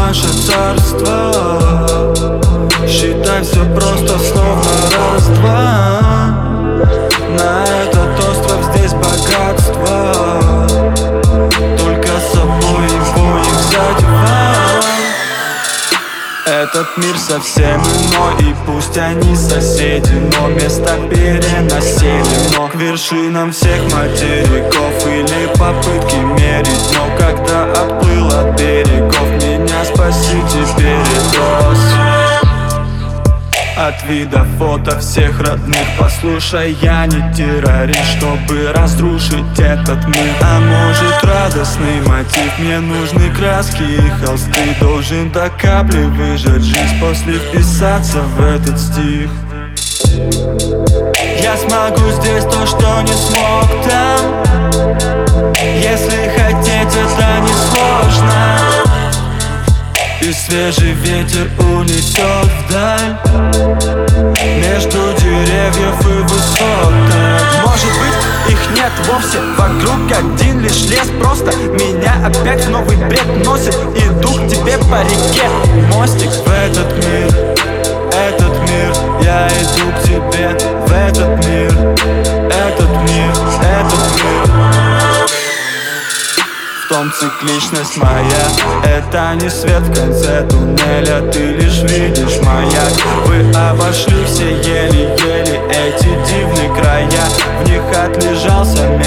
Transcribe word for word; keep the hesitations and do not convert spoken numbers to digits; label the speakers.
Speaker 1: наше царство. Считай все просто словно раз-два. На этот остров здесь богатство, только с собой его не взять вам. Этот мир совсем иной, и пусть они соседи, но места переносили. Но к вершинам всех материков или попытки мерить. Но когда отплыл от берегов, меня спасите передос. От вида фото всех родных. Послушай, я не террорист, чтобы разрушить этот мир. А может, радостный мотив? Мне нужны краски и холсты. Должен до капли выжать жизнь, после вписаться в этот стих. Я смогу здесь то, что не смог там. Если хотеть, это несложно. И свежий ветер унесет вдаль, между деревьев и высоток.
Speaker 2: Может быть, их нет вовсе, вокруг один лишь лес. Просто меня опять в новый бред носит. Иду к тебе по реке, мостик
Speaker 1: в этот мир, этот мир. Я иду к тебе в этот мир, этот мир, этот мир. В том цикличность моя, это не свет в конце туннеля. Ты лишь видишь маяк. Вы обошли все еле-еле эти дивные края. В них отлежался